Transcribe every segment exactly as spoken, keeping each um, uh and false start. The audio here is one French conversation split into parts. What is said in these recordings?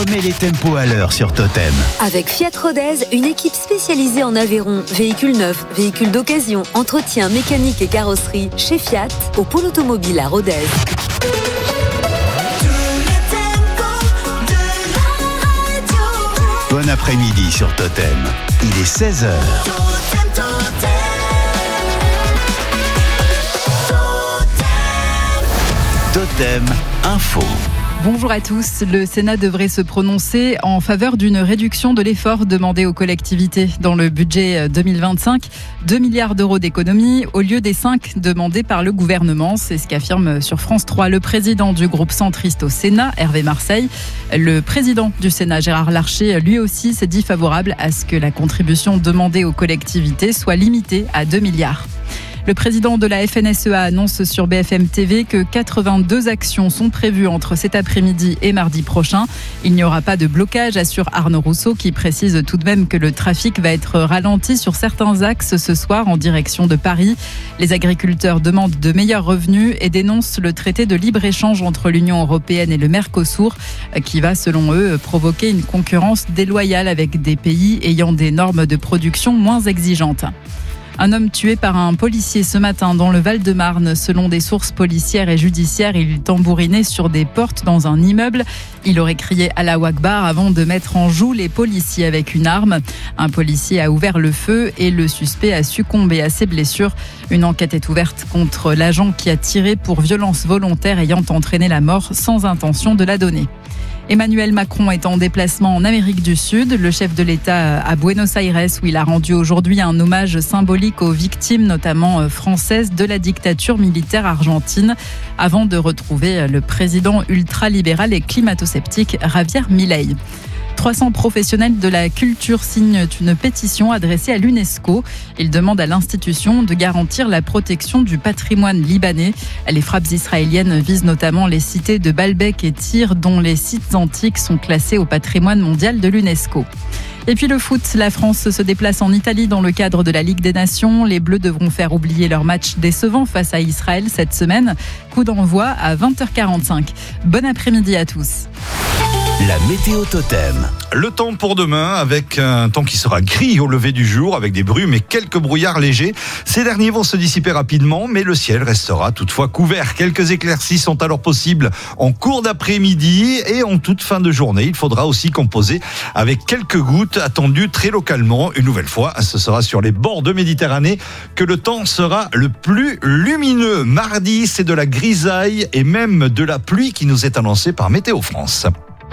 remet les tempos à l'heure sur Totem. Avec Fiat Rodez, une équipe spécialisée en Aveyron, véhicules neufs, véhicules d'occasion, entretien, mécanique et carrosserie, chez Fiat, au pôle automobile à Rodez. Bon après-midi sur Totem. Il est seize heures. Totem Info. Bonjour à tous. Le Sénat devrait se prononcer en faveur d'une réduction de l'effort demandé aux collectivités dans le budget deux mille vingt-cinq. deux milliards d'euros d'économies au lieu des cinq demandés par le gouvernement. C'est ce qu'affirme sur France trois le président du groupe centriste au Sénat, Hervé Marseille. Le président du Sénat, Gérard Larcher, lui aussi s'est dit favorable à ce que la contribution demandée aux collectivités soit limitée à deux milliards. Le président de la F N S E A annonce sur B F M T V que quatre-vingt-deux actions sont prévues entre cet après-midi et mardi prochain. Il n'y aura pas de blocage, assure Arnaud Rousseau, qui précise tout de même que le trafic va être ralenti sur certains axes ce soir en direction de Paris. Les agriculteurs demandent de meilleurs revenus et dénoncent le traité de libre-échange entre l'Union européenne et le Mercosur, qui va, selon eux, provoquer une concurrence déloyale avec des pays ayant des normes de production moins exigeantes. Un homme tué par un policier ce matin dans le Val-de-Marne. Selon des sources policières et judiciaires, il tambourinait sur des portes dans un immeuble. Il aurait crié Allahu Akbar avant de mettre en joue les policiers avec une arme. Un policier a ouvert le feu et le suspect a succombé à ses blessures. Une enquête est ouverte contre l'agent qui a tiré pour violence volontaire ayant entraîné la mort sans intention de la donner. Emmanuel Macron est en déplacement en Amérique du Sud. Le chef de l'État à Buenos Aires, où il a rendu aujourd'hui un hommage symbolique aux victimes, notamment françaises, de la dictature militaire argentine, avant de retrouver le président ultralibéral et climato-sceptique Javier Milei. trois cents professionnels de la culture signent une pétition adressée à l'UNESCO. Ils demandent à l'institution de garantir la protection du patrimoine libanais. Les frappes israéliennes visent notamment les cités de Baalbek et Tyr, dont les sites antiques sont classés au patrimoine mondial de l'UNESCO. Et puis le foot, la France se déplace en Italie dans le cadre de la Ligue des Nations. Les Bleus devront faire oublier leur match décevant face à Israël cette semaine. Coup d'envoi à vingt heures quarante-cinq. Bon après-midi à tous. La météo Totem. Le temps pour demain, avec un temps qui sera gris au lever du jour, avec des brumes et quelques brouillards légers. Ces derniers vont se dissiper rapidement, mais le ciel restera toutefois couvert. Quelques éclaircies sont alors possibles en cours d'après-midi et en toute fin de journée. Il faudra aussi composer avec quelques gouttes attendues très localement. Une nouvelle fois, ce sera sur les bords de Méditerranée que le temps sera le plus lumineux. Mardi, c'est de la grisaille et même de la pluie qui nous est annoncée par Météo France.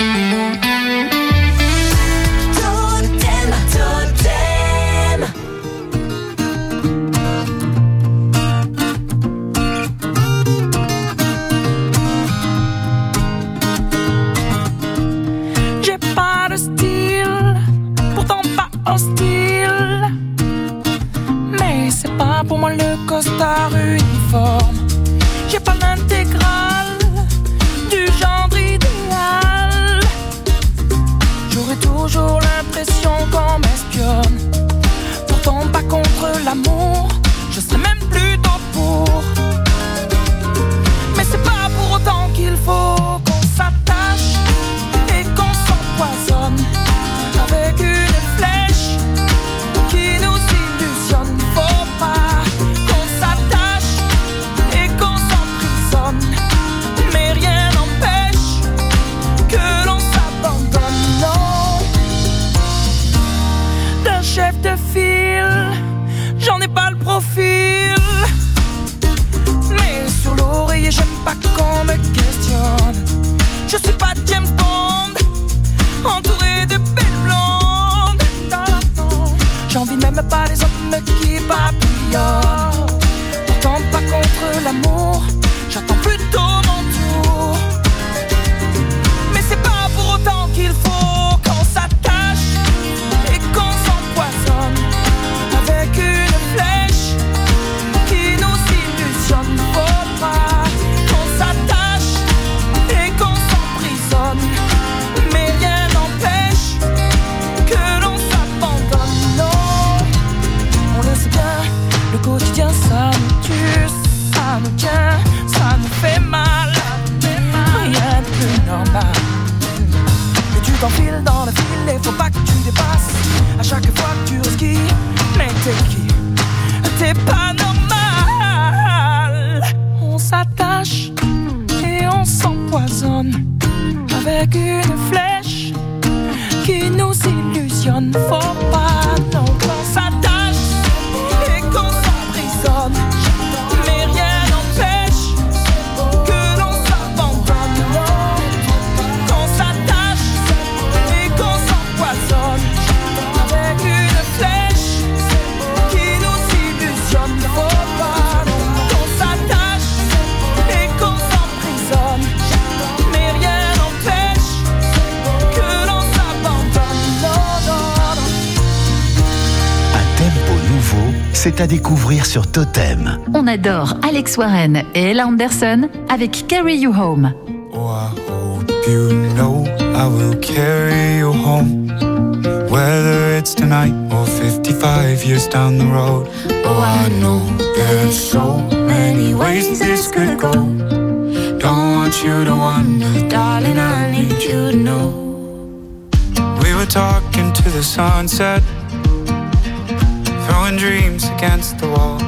Pour moi le costard uniforme, j'ai pas l'intégrale du genre idéal. J'aurais toujours l'impression qu'on m'espionne. Pourtant pas contre l'amour, je serais même plutôt pour. Mais c'est pas pour autant qu'il faut qu'on s'attache et qu'on s'empoisonne avec une flèche qui nous illusionne. Faut pas qu'on s'attache et qu'on s'emprisonne, mais rien n'empêche que l'on s'abandonne. Non, d'un chef de file, j'en ai pas le profil, mais sur l'oreiller j'aime pas qu'on me questionne. Je suis pas James Bond, entouré de belles blondes. Non, non, j'envie même pas les hommes qui papillonnent. Pourtant pas contre l'amour, j'attends plutôt mon tour. Mais c'est pas pour autant qu'il faut qu'on s'attache et qu'on s'empoisonne avec une flèche qui nous illusionne. Faut pas qu'on s'attache et qu'on s'emprisonne, mais rien n'empêche que l'on s'abandonne. Non, on le sait bien, le quotidien ça nous tue, ça nous tient. t'enfiles dans le fil et faut pas que tu dépasses. À chaque fois que tu resquilles, mais t'es qui? T'es pas normal. On s'attache et on s'empoisonne avec une flèche qui nous illusionne. Faut pas non qu'on s'attache et qu'on s'emprisonne, mais rien n'empêche que l'on s'abandonne. Qu'on s'attache et qu'on s'empoisonne avec une flèche qui nous illusionne. Faut pas non qu'on s'attache et qu'on s'emprisonne, mais rien n'empêche que l'on s'abandonne. Non, non, non. Un tempo nouveau, c'est à découvrir sur Totem. On adore Alex Warren et Ella Anderson avec Carry You Home. Oh, I hope you know I will carry you home, whether it's tonight or fifty-five years down the road. Oh, I know there's so many ways this could go. Don't want you to wonder, darling, I need you to know. We were talking to the sunset, throwing dreams against the wall.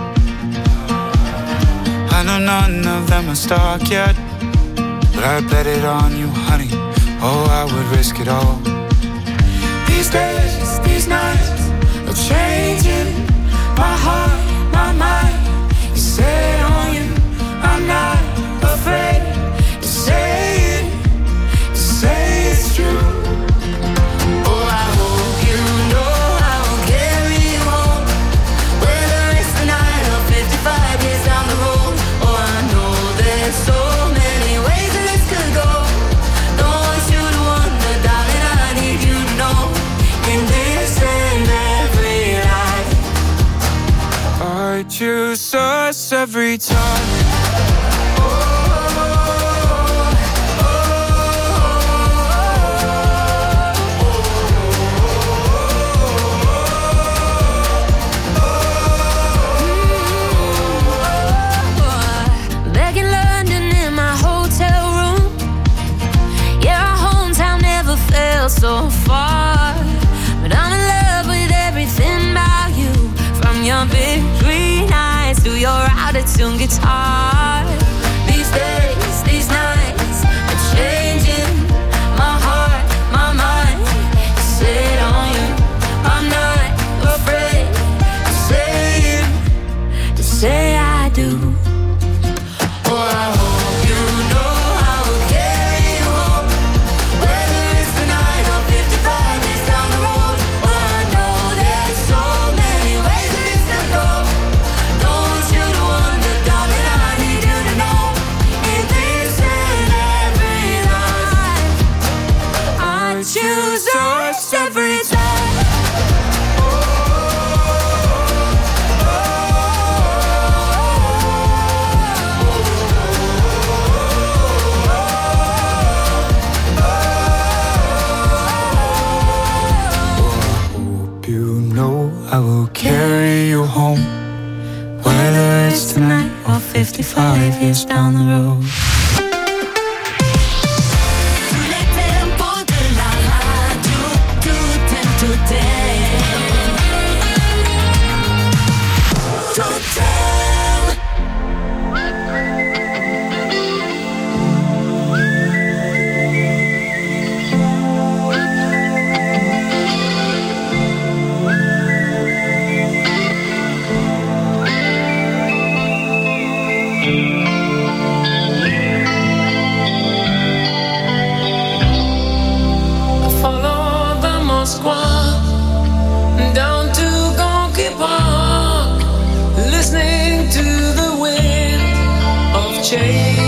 I know none of them are stuck yet, but I bet it on you, honey. Oh, I would risk it all. These days, these nights are changing my heart, my mind. You say it on you, I'm not afraid to say it, to say it's true. Oh, I hope you know I will carry you home, whether it's tonight or fifty-five years down the road. Oh, I know there's so many ways that this could go. Don't want you to wonder, darling, I need you to know. In this and every life, I choose us every time. Back in London in my hotel room, yeah, our hometown never felt so far. But I'm in love with everything about you, from your big green eyes to your out-of-tune guitar. These days, these nights are changing my heart, my mind. To say it on you, I'm not afraid to say it, to say I do. Oh, I hope you know I will carry you home, whether it's tonight or fifty-five years down the road. Oh, I know there's so many ways that this could go. Don't want you to wonder, darling, I need you to know. In this and every life, I choose us every time. Hope you know I will carry you home, whether it's tonight or fifty-five years down the road. Tous les tempos de la radio, tout est, tout est. Follow the Moskwa down to Gonky Park, listening to the wind of change.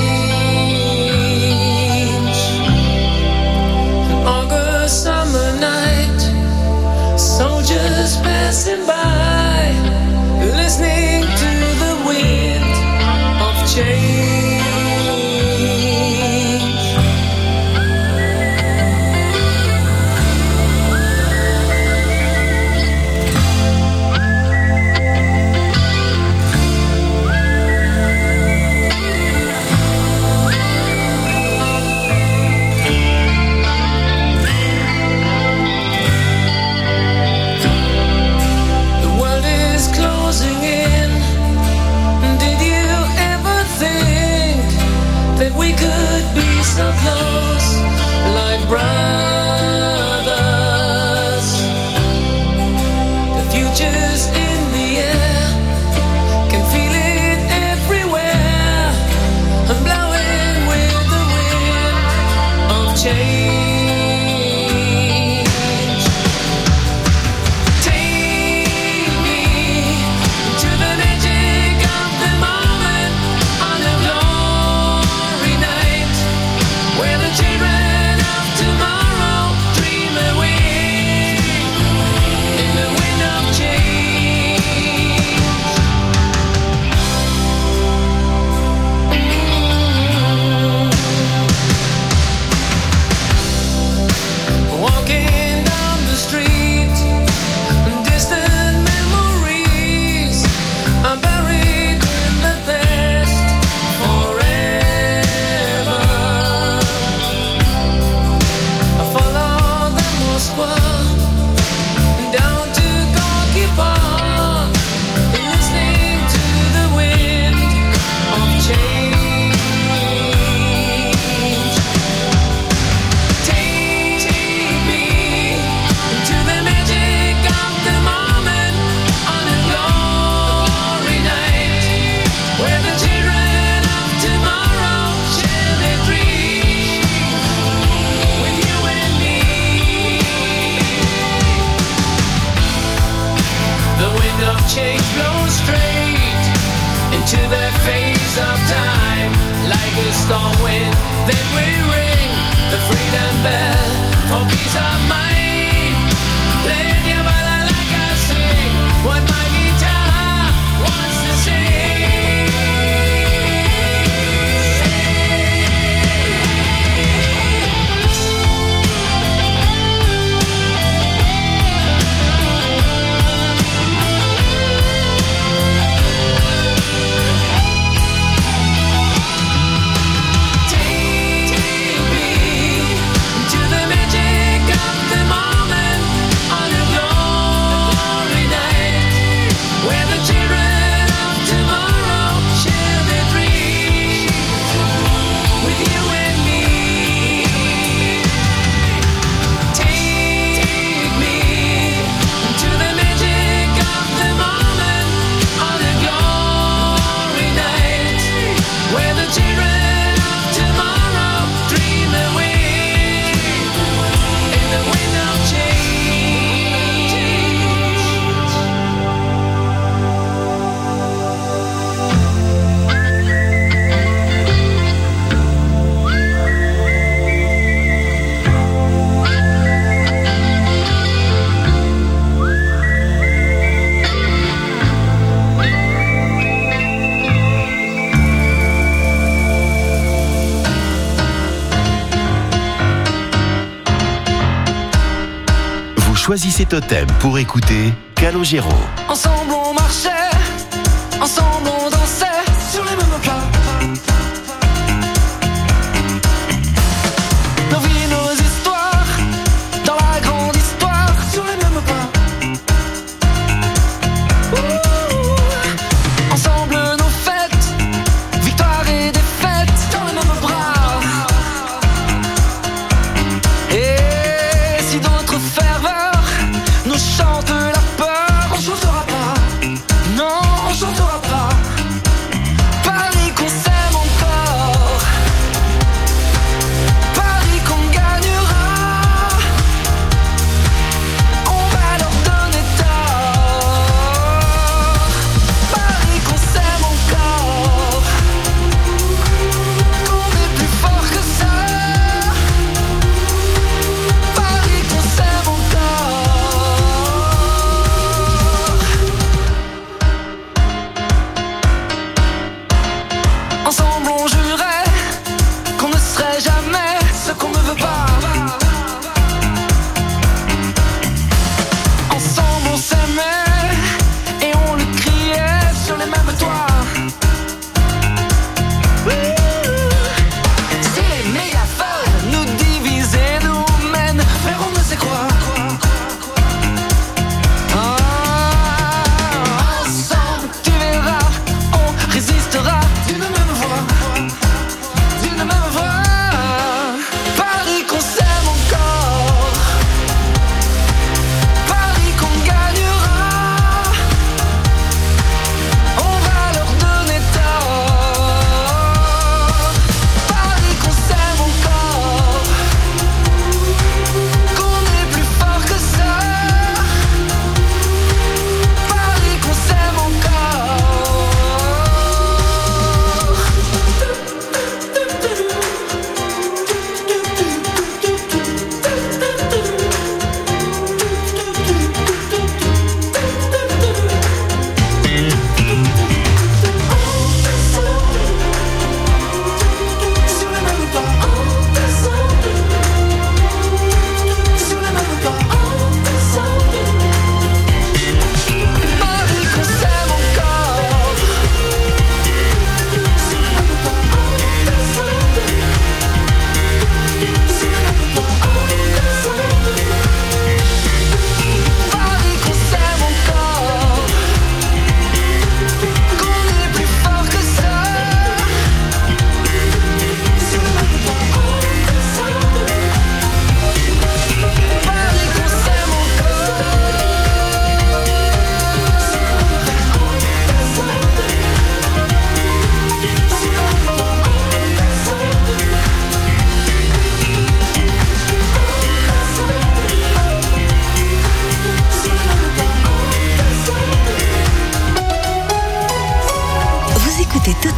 An August summer night, soldiers passing by, listening to the wind of change. change flows straight into the phase of time. Like a storm wind, then we ring the freedom bell for peace of mind. Playing your ballad like I sing what my guitar wants to sing. Choisissez Totem pour écouter Calogero. Ensemble on marchait, ensemble on dansait sur les mêmes plats. Nos vies, nos histoires, dans la grande histoire, sur les mêmes pas. Ouh, ensemble nos fêtes, victoire et défaite, dans les mêmes bras. Et si d'autres ferveurs nous chante la peur, on chantera pas. Non, on chantera pas.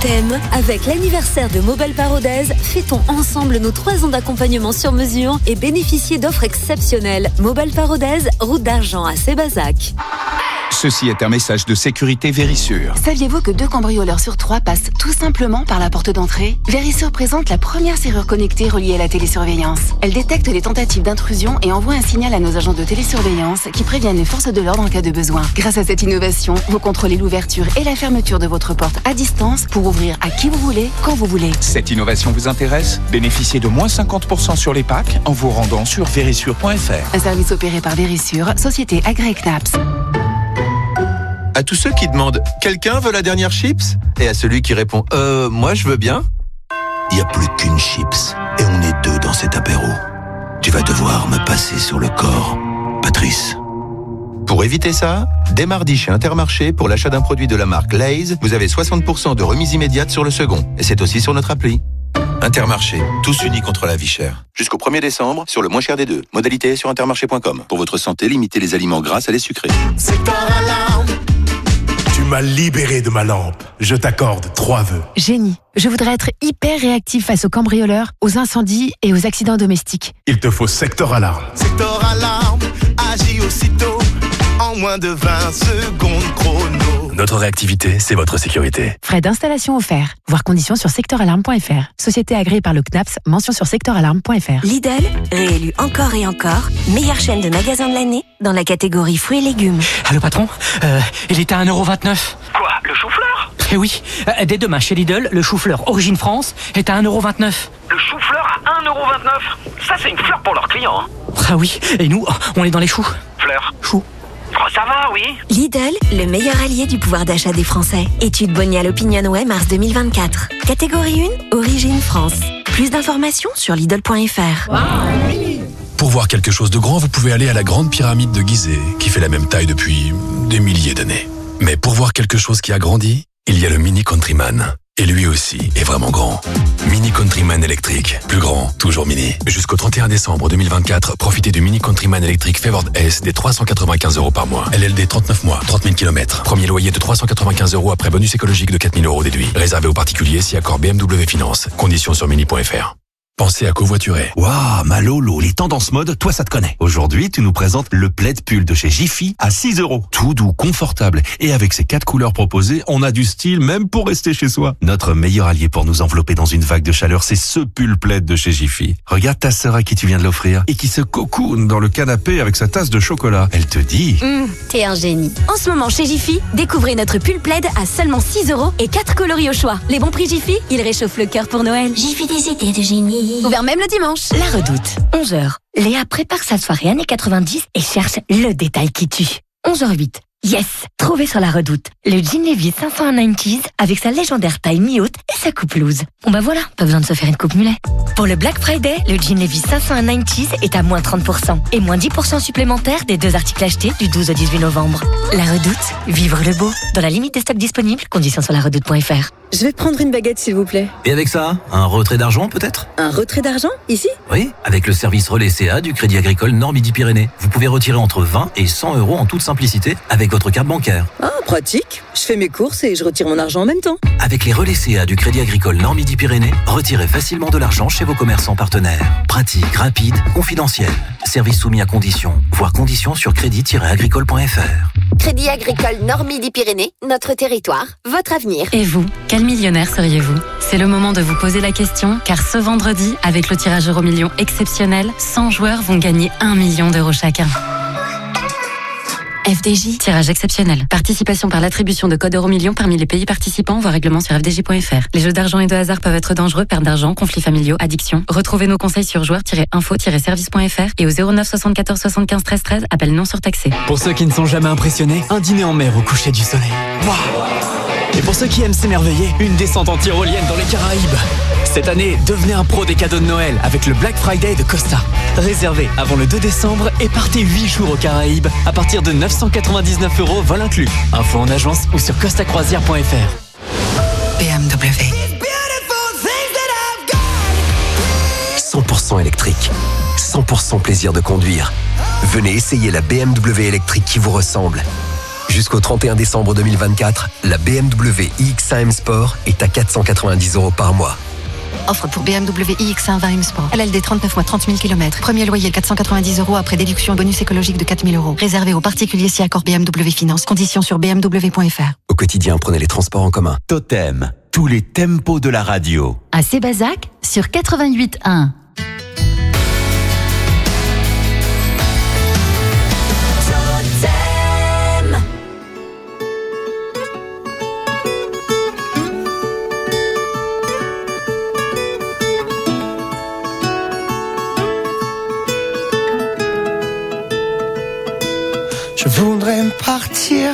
t'aime. Avec l'anniversaire de Mobile Parodèse, fêtons ensemble nos trois ans d'accompagnement sur mesure et bénéficiez d'offres exceptionnelles. Mobile Parodèse, route d'Argent à Sébazac. Ceci est un message de sécurité Vérissure. Saviez-vous que deux cambrioleurs sur trois passent tout simplement par la porte d'entrée ? Vérissure présente la première serrure connectée reliée à la télésurveillance. Elle détecte les tentatives d'intrusion et envoie un signal à nos agents de télésurveillance qui préviennent les forces de l'ordre en cas de besoin. Grâce à cette innovation, vous contrôlez l'ouverture et la fermeture de votre porte à distance pour ouvrir à qui vous voulez, quand vous voulez. Cette innovation vous intéresse ? Bénéficiez de moins cinquante pour cent sur les packs en vous rendant sur vérissure point f r. Un service opéré par Vérissure, société agréée C N A P S. À tous ceux qui demandent « Quelqu'un veut la dernière chips ?» et à celui qui répond « Euh, moi je veux bien ?» Il n'y a plus qu'une chips et on est deux dans cet apéro. Tu vas devoir me passer sur le corps, Patrice. Pour éviter ça, dès mardi chez Intermarché, pour l'achat d'un produit de la marque Lay's, vous avez soixante pour cent de remise immédiate sur le second. Et c'est aussi sur notre appli. Intermarché, tous unis contre la vie chère. Jusqu'au premier décembre, sur le moins cher des deux. Modalité sur intermarché point com. Pour votre santé, limitez les aliments gras à les sucrés. Secteur Alarme. Tu m'as libéré de ma lampe. Je t'accorde trois vœux. Génie. Je voudrais être hyper réactif face aux cambrioleurs, aux incendies et aux accidents domestiques. Il te faut Secteur Alarme. Secteur Alarme, agis aussitôt, en moins de vingt secondes chrono. Notre réactivité, c'est votre sécurité. Frais d'installation offerts. Voir conditions sur secteur alarme point f r. Société agréée par le C N A P S, mention sur secteur alarme point f r. Lidl, réélu encore et encore, meilleure chaîne de magasins de l'année dans la catégorie fruits et légumes. Allô patron, euh, il est à un euro vingt-neuf. Quoi, le chou-fleur ? Eh oui, euh, dès demain chez Lidl, le chou-fleur Origine France est à un euro vingt-neuf. Le chou-fleur à un euro vingt-neuf ? Ça c'est une fleur pour leurs clients. Hein. Ah oui, et nous, on est dans les choux. Fleur. Choux. Oh, ça va, oui. Lidl, le meilleur allié du pouvoir d'achat des Français. Étude Bonial Opinionway mars deux mille vingt-quatre. Catégorie un, Origine France. Plus d'informations sur Lidl point f r. Wow. Pour voir quelque chose de grand, vous pouvez aller à la grande pyramide de Gizeh, qui fait la même taille depuis des milliers d'années. Mais pour voir quelque chose qui a grandi, il y a le Mini Countryman. Et lui aussi est vraiment grand. Mini Countryman électrique. Plus grand, toujours mini. Jusqu'au trente et un décembre deux mille vingt-quatre, profitez du Mini Countryman électrique Favored S des trois cent quatre-vingt-quinze euros par mois. L L D trente-neuf mois, trente mille kilomètres. Premier loyer de trois cent quatre-vingt-quinze euros après bonus écologique de quatre mille euros déduit. Réservé aux particuliers si accord B M W Finance. Conditions sur mini point f r. Pensez à covoiturer. Waouh, ma Lolo, les tendances mode, toi ça te connaît. Aujourd'hui, tu nous présentes le plaid pull de chez Jiffy à six euros. Tout doux, confortable. Et avec ses quatre couleurs proposées, on a du style même pour rester chez soi. Notre meilleur allié pour nous envelopper dans une vague de chaleur, c'est ce pull plaid de chez Jiffy. Regarde ta sœur à qui tu viens de l'offrir et qui se cocoune dans le canapé avec sa tasse de chocolat. Elle te dit... Mmh, t'es un génie. En ce moment chez Jiffy, découvrez notre pull plaid à seulement six euros et quatre coloris au choix. Les bons prix Jiffy, ils réchauffent le cœur pour Noël. Jiffy des idées de génie. Ouvert même le dimanche. La Redoute, onze heures. Léa prépare sa soirée années quatre-vingt-dix et cherche le détail qui tue. onze heures huit. Yes, trouvé sur La Redoute. Le jean Levi's cinq cent quatre-vingt-dix avec sa légendaire taille mi-haute et sa coupe loose. Bon bah voilà, pas besoin de se faire une coupe mulet. Pour le Black Friday, le jean Levi's cinq cent quatre-vingt-dix est à moins trente pour cent et moins dix pour cent supplémentaires des deux articles achetés du douze au dix-huit novembre. La Redoute, vivre le beau. Dans la limite des stocks disponibles, conditions sur la redoute point f r. Je vais prendre une baguette s'il vous plaît. Et avec ça, un retrait d'argent peut-être ? Un retrait d'argent, ici ? Oui, avec le service Relais C A du Crédit Agricole Nord-Midi-Pyrénées. Vous pouvez retirer entre vingt et cent euros en toute simplicité avec votre carte bancaire. Ah, pratique. Je fais mes courses et je retire mon argent en même temps. Avec les Relais C A du Crédit Agricole Nord-Midi-Pyrénées, retirez facilement de l'argent chez vos commerçants partenaires. Pratique, rapide, confidentiel. Service soumis à conditions. Voir conditions sur crédit tiret agricole point f r. Crédit Agricole Nord-Midi-Pyrénées, notre territoire, votre avenir. Et vous, quel millionnaire seriez-vous ? C'est le moment de vous poser la question, car ce vendredi, avec le tirage Euro Million exceptionnel, cent joueurs vont gagner un million d'euros chacun. F D J. Tirage exceptionnel. Participation par l'attribution de code Euromillion parmi les pays participants. Voir règlement sur f d j point f r. Les jeux d'argent et de hasard peuvent être dangereux. Perte d'argent, conflits familiaux, addiction. Retrouvez nos conseils sur joueurs tiret info tiret service point f r et au zéro neuf soixante-quatorze soixante-quinze treize treize. Appel non surtaxé. Pour ceux qui ne sont jamais impressionnés, un dîner en mer au coucher du soleil. Waouh! Et pour ceux qui aiment s'émerveiller, une descente en tyrolienne dans les Caraïbes. Cette année, devenez un pro des cadeaux de Noël avec le Black Friday de Costa. Réservez avant le deux décembre et partez huit jours aux Caraïbes à partir de neuf cent quatre-vingt-dix-neuf euros, vol inclus. Info en agence ou sur costa croisière point f r. B M W. cent pour cent électrique. cent pour cent plaisir de conduire. Venez essayer la B M W électrique qui vous ressemble. Jusqu'au trente et un décembre deux mille vingt-quatre, la B M W i X un M Sport est à quatre cent quatre-vingt-dix euros par mois. Offre pour B M W i X un vingt M Sport. L L D trente-neuf mois, trente mille kilomètres. Premier loyer quatre cent quatre-vingt-dix euros après déduction bonus écologique de quatre mille euros. Réservé aux particuliers si accord B M W Finance. Conditions sur b m w point f r. Au quotidien, prenez les transports en commun. Totem, tous les tempos de la radio. À Sébazac, sur quatre-vingt-huit un. Je voudrais partir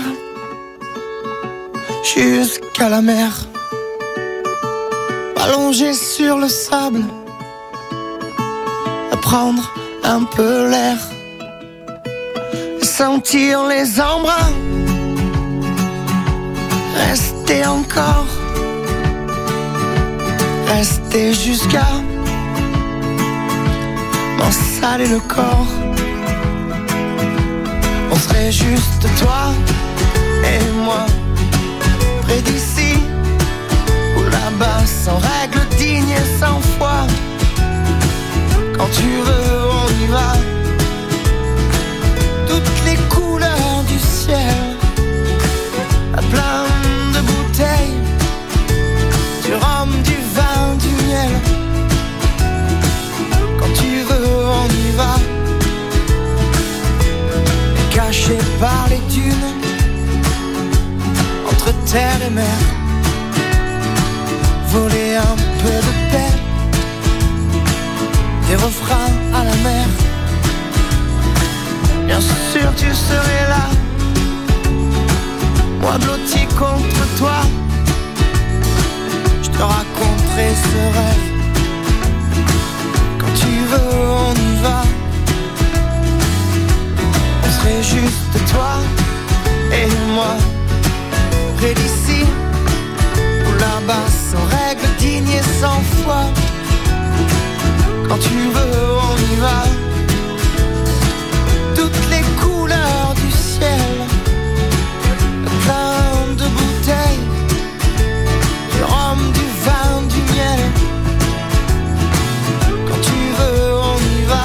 jusqu'à la mer, m'allonger sur le sable, prendre un peu l'air, sentir les embruns, rester encore, rester jusqu'à m'en saler le corps. On serait juste toi et moi, près d'ici ou là-bas, sans règles dignes et sans foi. Quand tu veux, on y va. Toutes les couleurs du ciel, à plein de bouteilles, du rhum, du vin, du miel. Quand tu veux, on y va. Caché par les dunes, entre terre et mer, voler un peu de paix, des refrains à la mer. Bien sûr tu serais là, moi blotti contre toi. Je te raconterai ce rêve. Quand tu veux, on y va. C'est juste toi et moi, près d'ici ou là-bas, sans règles dignes et sans foi. Quand tu veux, on y va. Toutes les couleurs du ciel, plein de bouteilles, du rhum, du vin, du miel. Quand tu veux, on y va.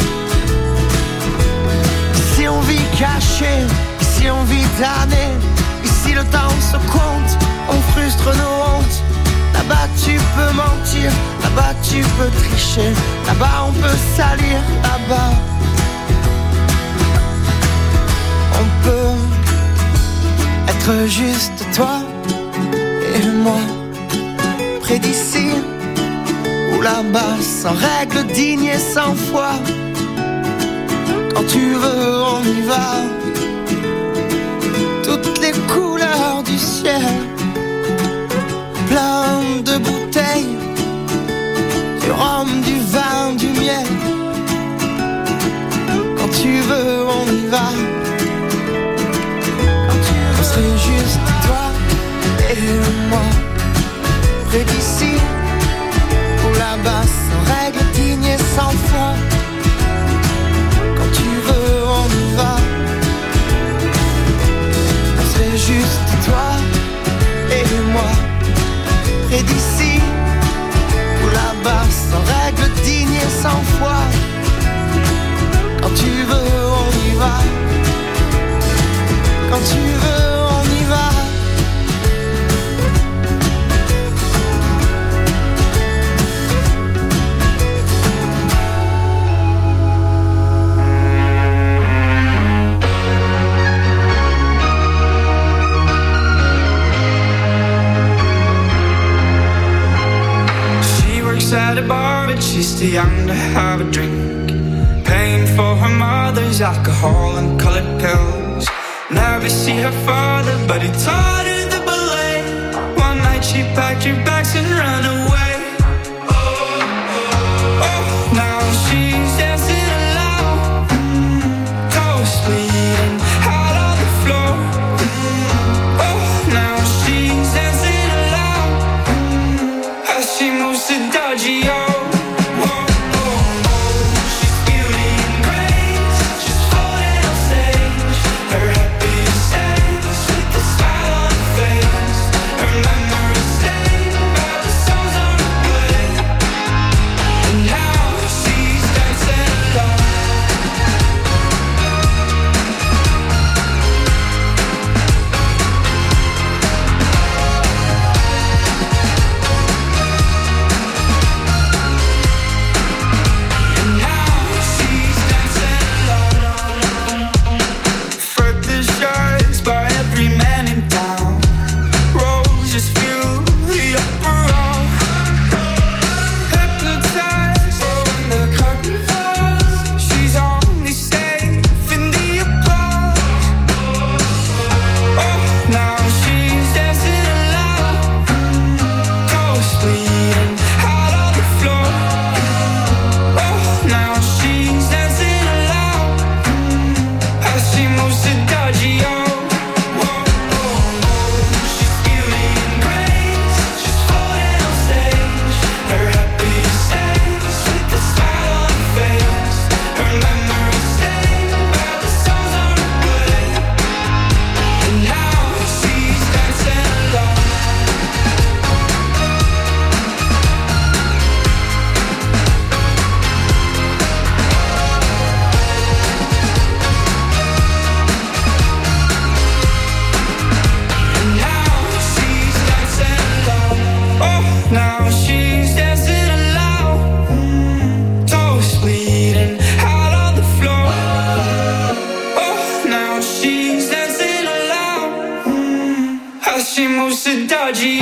On vit caché, ici on vit damné, ici le temps se compte, on frustre nos hontes. Là-bas tu peux mentir, là-bas tu peux tricher, là-bas on peut salir, là-bas on peut être juste toi et moi, près d'ici ou là-bas, sans règles dignes et sans foi. Quand tu veux, on y va. Toutes les couleurs du ciel, plein de bouteilles, du rhum, du vin, du miel. Quand tu veux, on y va. Quand tu veux, c'est juste toi et moi, près d'ici ou là-bas, sans règles dignes et sans foi. On y va. C'est juste toi et moi, près d'ici ou là-bas, sans règles dignes et sans foi. Quand tu veux, on y va. Quand tu veux, on y va. At a bar, but she's too young to have a drink. Paying for her mother's alcohol and colored pills. Never see her father, but he taught her the ballet. One night she packed her bags and ran away. Oh, oh, oh. Now she's dancing alone, mm, toes bleeding out on the floor. Mm, oh, now she's dancing alone, mm, as she moves to Dodgy. Beauty and grace, just floating on stage. Her happy she moves so dodgy.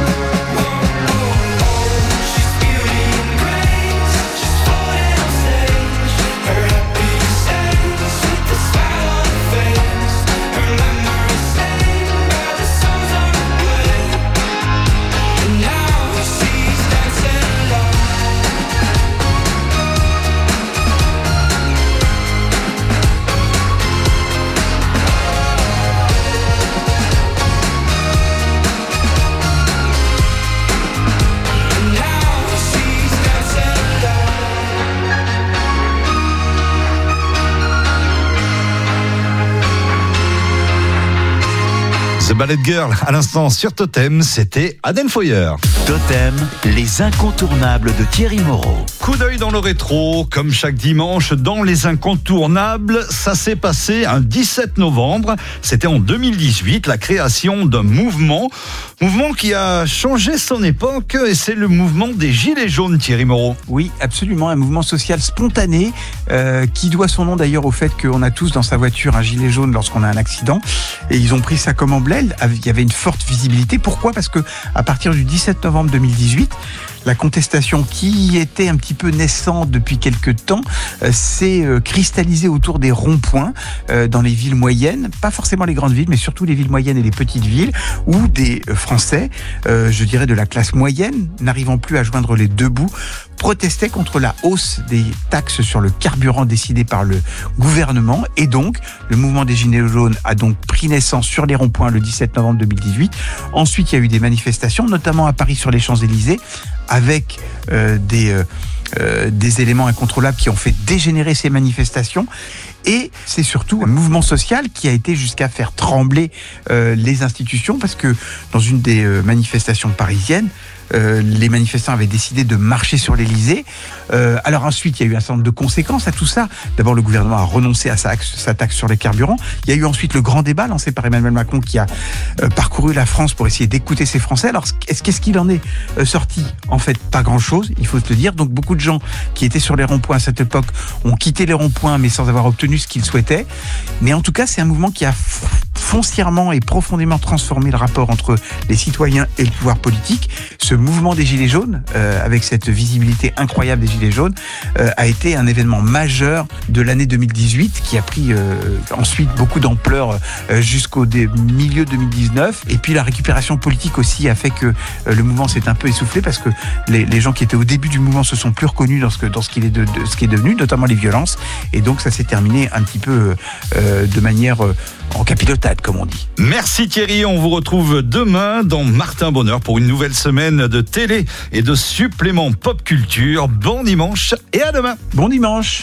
The Ballet Girl, à l'instant sur Totem, c'était Aden Foyer. Totem, les incontournables de Thierry Moreau. Coup d'œil dans le rétro, comme chaque dimanche, dans les incontournables, ça s'est passé un dix-sept novembre, c'était en deux mille dix-huit, la création d'un mouvement, mouvement qui a changé son époque, et c'est le mouvement des Gilets jaunes, Thierry Moreau. Oui, absolument, un mouvement social spontané, euh, qui doit son nom d'ailleurs au fait qu'on a tous dans sa voiture un gilet jaune lorsqu'on a un accident, et ils ont pris ça comme emblème. Il y avait une forte visibilité. Pourquoi ? Parce que à partir du dix-sept novembre deux mille dix-huit, la contestation qui était un petit peu naissante depuis quelques temps euh, s'est euh, cristallisée autour des ronds-points euh, dans les villes moyennes, pas forcément les grandes villes, mais surtout les villes moyennes et les petites villes, où des euh, Français, euh, je dirais de la classe moyenne, n'arrivant plus à joindre les deux bouts, protestaient contre la hausse des taxes sur le carburant décidée par le gouvernement. Et donc, le mouvement des Gilets jaunes a donc pris naissance sur les ronds-points le dix-sept novembre deux mille dix-huit. Ensuite, il y a eu des manifestations, notamment à Paris sur les Champs-Élysées, avec euh, des, euh, euh, des éléments incontrôlables qui ont fait dégénérer ces manifestations. Et c'est surtout un mouvement social qui a été jusqu'à faire trembler euh, les institutions, parce que dans une des euh, manifestations parisiennes, Euh, les manifestants avaient décidé de marcher sur l'Élysée. Euh, alors ensuite, il y a eu un certain nombre de conséquences à tout ça. D'abord, le gouvernement a renoncé à sa, sa taxe sur les carburants. Il y a eu ensuite le grand débat lancé par Emmanuel Macron qui a euh, parcouru la France pour essayer d'écouter ces Français. Alors, est-ce, qu'est-ce qu'il en est euh, sorti ? En fait, pas grand-chose, il faut se le dire. Donc, beaucoup de gens qui étaient sur les ronds-points à cette époque ont quitté les ronds-points, mais sans avoir obtenu ce qu'ils souhaitaient. Mais en tout cas, c'est un mouvement qui a foncièrement et profondément transformé le rapport entre les citoyens et le pouvoir politique. Ce mouvement des Gilets jaunes, euh, avec cette visibilité incroyable des Gilets jaunes, euh, a été un événement majeur de l'année deux mille dix-huit qui a pris euh, ensuite beaucoup d'ampleur euh, jusqu'au dé- milieu deux mille dix-neuf. Et puis la récupération politique aussi a fait que euh, le mouvement s'est un peu essoufflé, parce que les, les gens qui étaient au début du mouvement se sont plus reconnus dans ce, que, dans ce qu'il est de, de ce qui est devenu, notamment les violences. Et donc ça s'est terminé un petit peu euh, de manière euh, en capilotade, comme on dit. Merci Thierry, on vous retrouve demain dans Martin Bonheur pour une nouvelle semaine de télé et de suppléments pop culture. Bon dimanche et à demain. Bon dimanche.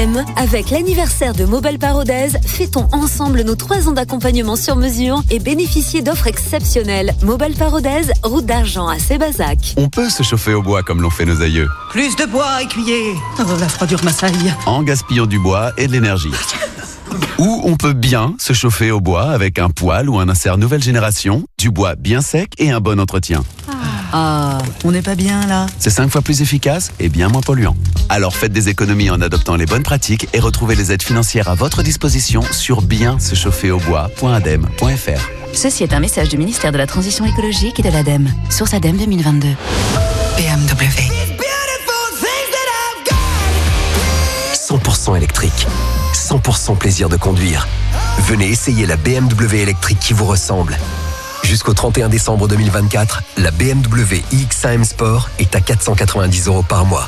M. Avec l'anniversaire de Mobile Parodez, fêtons ensemble nos trois ans d'accompagnement sur mesure et bénéficiez d'offres exceptionnelles. Mobile Parodez, route d'Argent à Sébazac. On peut se chauffer au bois comme l'ont fait nos aïeux. Plus de bois, écuyer. Oh, la froidure m'assaille. En gaspillant du bois et de l'énergie. Ou on peut bien se chauffer au bois avec un poêle ou un insert nouvelle génération, du bois bien sec et un bon entretien. Ah, on n'est pas bien là. C'est cinq fois plus efficace et bien moins polluant. Alors faites des économies en adoptant les bonnes pratiques et retrouvez les aides financières à votre disposition sur bien se chauffer au bois point adem point f r. Ceci est un message du ministère de la Transition écologique et de l'ADEME. Source ADEME deux mille vingt-deux. B M W. cent pour cent électrique. cent pour cent plaisir de conduire. Venez essayer la B M W électrique qui vous ressemble. Jusqu'au trente et un décembre deux mille vingt-quatre, la B M W i X un M Sport est à quatre cent quatre-vingt-dix euros par mois.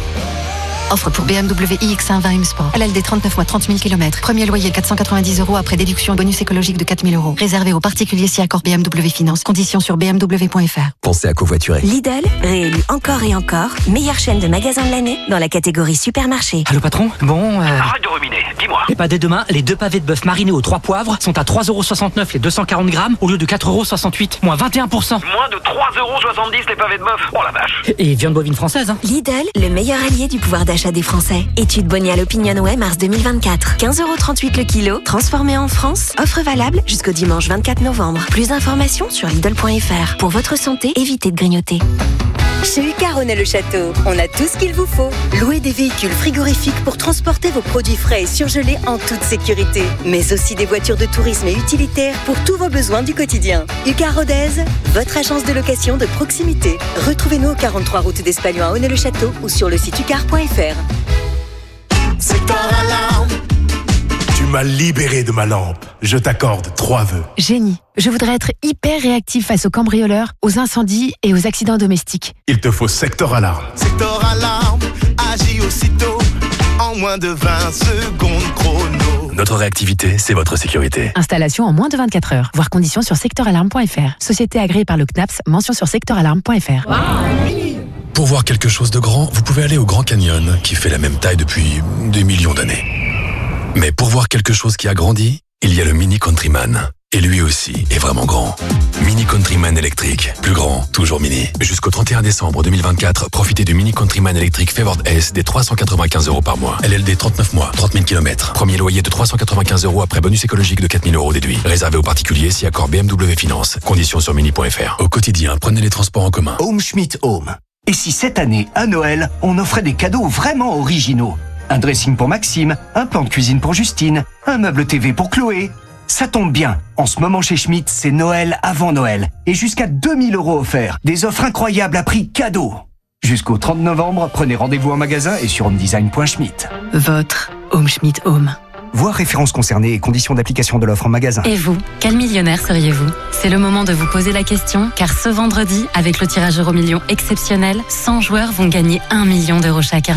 Offre pour B M W i X un vingt M Sport. L L D trente-neuf mois, trente mille kilomètres. Premier loyer quatre cent quatre-vingt-dix euros après déduction bonus écologique de quatre mille euros. Réservé aux particuliers si accord B M W Finance. Conditions sur b m w point f r. Pensez à covoiturer. Lidl, réélu encore et encore, meilleure chaîne de magasins de l'année dans la catégorie supermarché. Allô patron? Bon, euh... Arrête de ruminer, dis-moi. Et pas dès demain, les deux pavés de bœuf marinés aux trois poivres sont à trois euros soixante-neuf les deux cent quarante grammes au lieu de quatre euros soixante-huit, moins vingt et un pour cent. Moins de trois euros soixante-dix les pavés de bœuf. Oh la vache. Et viande bovine française, hein. Lidl, le meilleur allié du pouvoir d'achat des Français. Étude Bonial Opinionway mars deux mille vingt-quatre. quinze euros trente-huit le kilo, transformé en France. Offre valable jusqu'au dimanche vingt-quatre novembre. Plus d'informations sur Lidl point f r. Pour votre santé, évitez de grignoter. Chez Ucar Rhône-le-Château, on a tout ce qu'il vous faut. Louez des véhicules frigorifiques pour transporter vos produits frais et surgelés en toute sécurité. Mais aussi des voitures de tourisme et utilitaires pour tous vos besoins du quotidien. Ucar Rodez, votre agence de location de proximité. Retrouvez-nous au quarante-trois route d'Espalion à Rhône-le-Château ou sur le site ucar point f r. Secteur Alarme. Tu m'as libéré de ma lampe. Je t'accorde trois vœux. Génie. Je voudrais être hyper réactif face aux cambrioleurs, aux incendies et aux accidents domestiques. Il te faut Secteur Alarme. Secteur Alarme agit aussitôt en moins de vingt secondes chrono. Notre réactivité, c'est votre sécurité. Installation en moins de vingt-quatre heures. Voir conditions sur secteur alarme point f r. Société agréée par le C N A P S. Mention sur secteur alarme point f r. Pour voir quelque chose de grand, vous pouvez aller au Grand Canyon, qui fait la même taille depuis des millions d'années. Mais pour voir quelque chose qui a grandi, il y a le Mini Countryman. Et lui aussi est vraiment grand. Mini Countryman électrique. Plus grand, toujours mini. Jusqu'au trente et un décembre deux mille vingt-quatre, profitez du Mini Countryman électrique Favored S des trois cent quatre-vingt-quinze euros par mois. L L D trente-neuf mois, trente mille kilomètres. Premier loyer de trois cent quatre-vingt-quinze euros après bonus écologique de quatre mille euros déduit. Réservé aux particuliers si accord B M W Finance. Conditions sur mini point f r. Au quotidien, prenez les transports en commun. Home Schmidt Home. Et si cette année, à Noël, on offrait des cadeaux vraiment originaux? Un dressing pour Maxime, un plan de cuisine pour Justine, un meuble T V pour Chloé. Ça tombe bien, en ce moment chez Schmitt, c'est Noël avant Noël. Et jusqu'à deux mille euros offerts. Des offres incroyables à prix cadeau. Jusqu'au trente novembre, prenez rendez-vous en magasin et sur homedesign point schmitt. Votre Home Schmidt Home. Voir références concernées et conditions d'application de l'offre en magasin. Et vous, quel millionnaire seriez-vous? C'est le moment de vous poser la question, car ce vendredi, avec le tirage Euro Million exceptionnel, cent joueurs vont gagner un million d'euros chacun.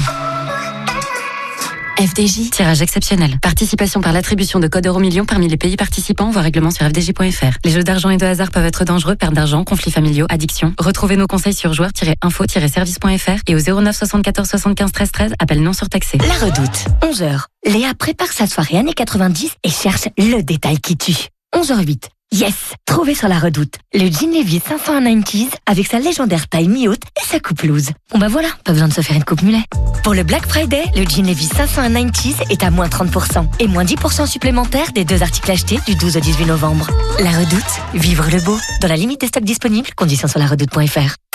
F D J. Tirage exceptionnel. Participation par l'attribution de code Euromillion parmi les pays participants. Voir règlement sur f d j point f r. Les jeux d'argent et de hasard peuvent être dangereux. Perte d'argent, conflits familiaux, addiction. Retrouvez nos conseils sur joueurs-info service point f r et au zéro neuf soixante-quatorze soixante-quinze treize treize. Appel non surtaxé. La Redoute, onze heures. Léa prépare sa soirée années quatre-vingt-dix et cherche le détail qui tue. onze heures huit. Yes! Trouvé sur La Redoute. Le jean Levi's cinq cent quatre-vingt-dix avec sa légendaire taille mi-haute et sa coupe loose. Bon bah voilà, pas besoin de se faire une coupe mulet. Pour le Black Friday, le jean Levi's cinq cent quatre-vingt-dix est à moins trente pour cent et moins dix pour cent supplémentaires des deux articles achetés du douze au dix-huit novembre. La Redoute, vivre le beau. Dans la limite des stocks disponibles, conditions sur la redoute point f r.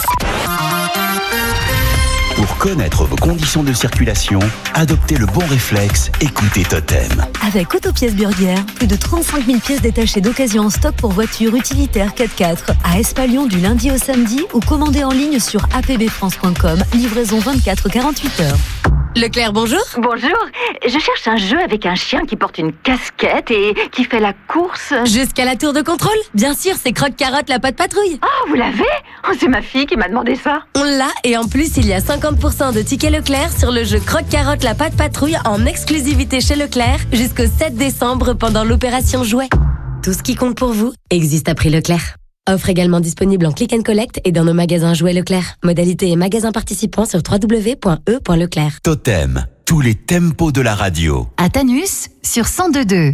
Pour connaître vos conditions de circulation, adoptez le bon réflexe, écoutez Totem. Avec Autopièces Burger, plus de trente-cinq mille pièces détachées d'occasion en stock pour voitures utilitaires quatre quatre à Espalion du lundi au samedi ou commandez en ligne sur a p b france point com. Livraison vingt-quatre à quarante-huit heures. Leclerc, bonjour. Bonjour. Je cherche un jeu avec un chien qui porte une casquette et qui fait la course. Jusqu'à la tour de contrôle. Bien sûr, c'est Croque-Carotte, la patte patrouille. Oh, vous l'avez? Oh, c'est ma fille qui m'a demandé ça. On l'a et en plus, il y a cinquante pour cent de tickets Leclerc sur le jeu Croque-Carotte, la patte patrouille en exclusivité chez Leclerc jusqu'au sept décembre pendant l'opération Jouet. Tout ce qui compte pour vous existe à prix Leclerc. Offre également disponible en click and collect et dans nos magasins Jouets Leclerc. Modalité et magasins participants sur w w w point e point leclerc. Totem, tous les tempos de la radio. À Tanus, sur cent deux virgule deux.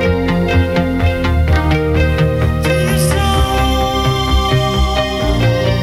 Tu sens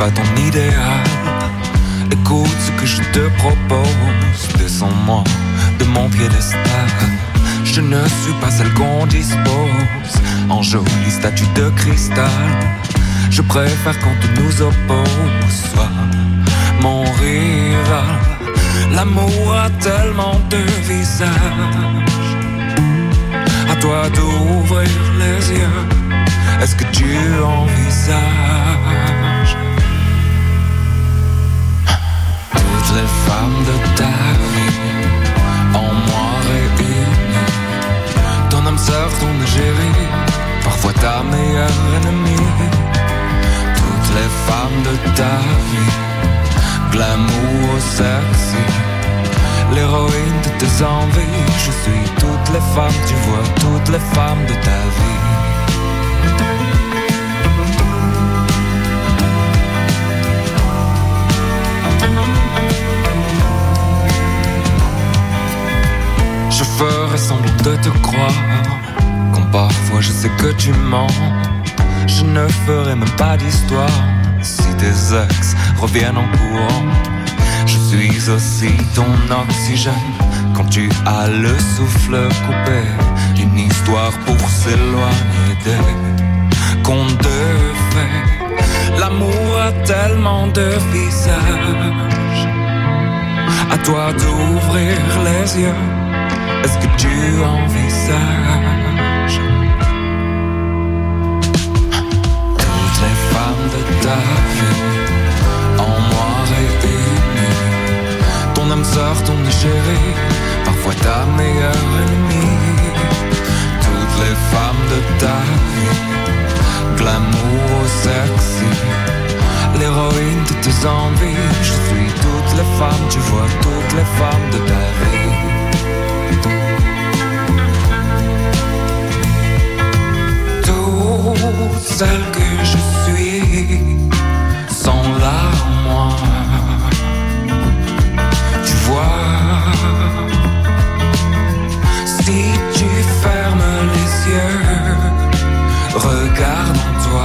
pas ton idéal. Écoute ce que je te propose, descends-moi de mon piédestal. Je ne suis pas celle qu'on dispose en jolie statue de cristal. Je préfère quand tu nous opposes, sois mon rival. L'amour a tellement de visages, à toi d'ouvrir les yeux. Est-ce que tu envisages toutes les femmes de ta vie en moi réunies? Ton âme sœur, ton égérie, parfois ta meilleure ennemie. Toutes les femmes de ta vie, glamour sexy, l'héroïne de tes envies. Je suis toutes les femmes, tu vois, toutes les femmes de ta vie. Je ferai semblant de te croire, quand parfois je sais que tu mens. Je ne ferai même pas d'histoire si tes ex reviennent en courant. Je suis aussi ton oxygène quand tu as le souffle coupé. Une histoire pour s'éloigner des contes de fées. L'amour a tellement de visages, à toi d'ouvrir les yeux. Est-ce que tu envisages toutes les femmes de ta vie en moi réunies? Ton âme sœur, ton égérie, parfois ta meilleure ennemie. Toutes les femmes de ta vie, glamour sexy, l'héroïne de tes envies. Je suis toutes les femmes, tu vois, toutes les femmes de ta vie. Toutes celles que je suis sont là en moi. Tu vois, si tu fermes les yeux, regarde en toi.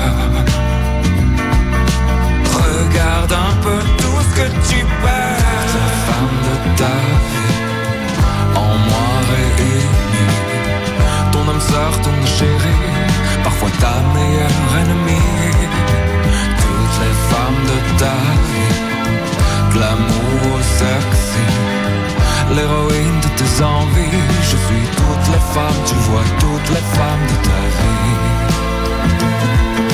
Regarde un peu tout ce que tu perds. La femme de ta vie en moi réunie. Ton âme sœur, ton chéri, parfois ta meilleure ennemie. Toutes les femmes de ta vie, glamour sexy, l'héroïne de tes envies. Je suis toutes les femmes, tu vois, toutes les femmes de ta vie.